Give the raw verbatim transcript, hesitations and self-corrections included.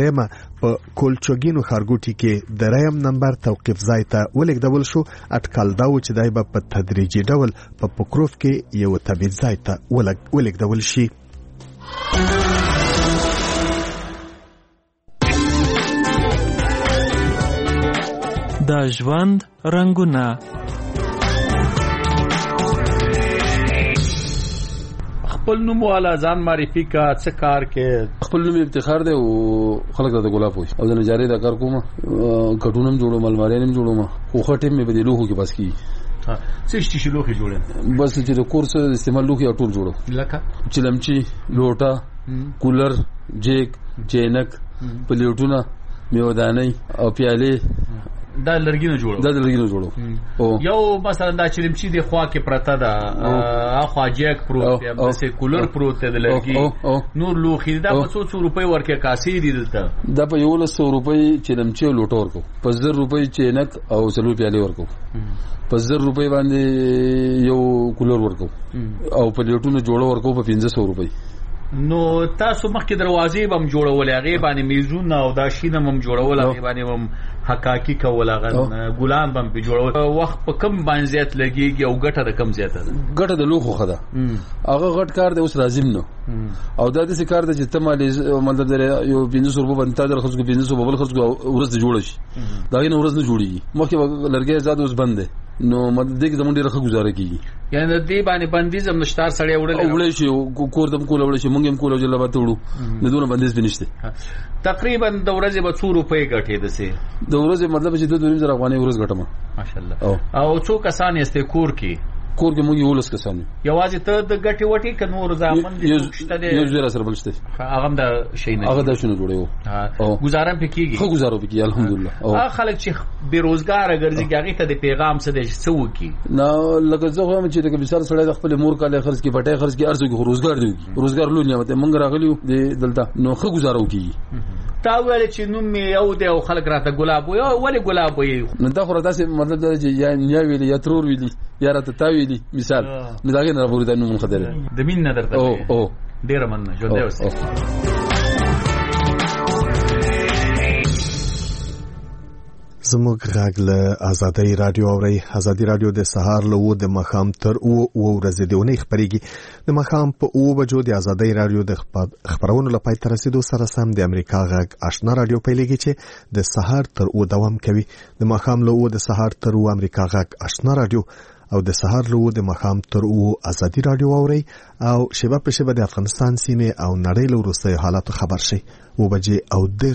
درېمه په کولچوګینو ښارګوټي کې درېیم نمبر توقیف ځای ته ولېږدول شو. اټکل دا و چې دی به په تدریجي ډول په پوکروف کې یو تبعید ځای ته ولېږدول شي. د ژوند رنګونه. خپل نوم والا ځان معرفي کا څه کار کې؟ خپل نوم افتخار دی او خلک د ګلاب وي او د نجاري د کار کوم کټونم جوړوم الماریانم جوړوم خو خټم مې بدلو خو کې بس کی ها څه شي لوخي جوړم بس چې د کورس استعمال لوخي ټول جوړو لکه چلمچي لوټا کولر جیک چینک پلیټونه میودانې او پیاله دا لرګینو جوړو دا لرګینو جوړو او یو مثلا دا چلمچي د خوا کې پرته ده اخوا جیک پروت دی بس کولر پروت دی لرګي نور لوخي دا په څو څو روپۍ ورکه کاسې دي دلته دا په یو لس روپۍ چلمچي لوټو ورکو په زر روپۍ چینک او سلو پیاله ورکو په زر روپۍ باندې یو کولر ورکو او په لیټونو جوړو ورکو په پنځه سوه روپۍ. نو تاسو مخکې دروازې بم جوړول هغه باندې میزونه او دا شینه بم جوړول هغه باندې بم حقاقي کول هغه ګلان بم په جوړول وخت په کم باندې زیات لګيږي او ګټه د کم زیاته ده؟ ګټه د لوخو خدا هغه غټ کار دی اوس لازم نو او دا د کار د چې تمالي مطلب یو پنځه سوه روپۍ باندې در خرڅ کو پنځه سوه بل خرڅ کو ورځ جوړ شي دا نه ورځ نه جوړيږي مخکې لرګي زاد اوس بند دی نو مطلب دغه زمونږ ډیره گزاره کیږي یعنی د دې باندې بندیز هم نشتار سړی وړل وړل شي کور دم کول وړل شي مونږ هم کول جلا به تړو نه دونه بندیز بنشته. تقریبا د ورځې به څو روپۍ ګټې دسه د ورځې مطلب چې دوه دوه زره افغانۍ ورځ ګټم ماشاءالله. او څو کسان یې کور کې؟ کور کې موږ یو لس کسان یوازې ته د ګټې وټې ک نور ځامن دي شته دي یو زیرا سره بلشته هغه د شي نه هغه د شنو جوړیو گزارم پکېږي خو گزارو پکې الحمدلله. هغه خلک چې بیروزګار ګرځي هغه ته د پیغام څه دي څه وکي نه لکه زه هم چې د مثال سره د خپل مور کاله خرڅ کې پټه خرڅ کې ارزو کې روزګار دی روزګار لونی مته مونږ راغلیو د دلته نو خو گزارو کی تا ویل چې نوم مې یو دی او خلک راته ګلاب وي ولې ګلاب وي نو دا خو راځي مطلب دا چې یا نیا ویلی یا ترور ویلی یا راته تا ویلی مثال نو دا نه راوړل دا نوم خدای د مين نه درته او او ډیر مننه ژوند اوسه. زموږ غږ له آزادۍ رادیو اوري. آزادۍ رادیو د سهار له و د مخام تر او او ورځې د ونې خبريږي د مخام په او بجو د آزادۍ رادیو د خبرونو لپاره تر رسیدو سره سم د امریکا غږ آشنا رادیو پیلېږي چې د سهار تر او دوام کوي. د مخام له او د سهار تر او امریکا غږ آشنا رادیو او د سهار له د مخام تر او آزادۍ رادیو اوري او شباب په شباب د افغانستان سیمه او نړۍ له وروستي حالاتو خبر شي. و بجې او دیر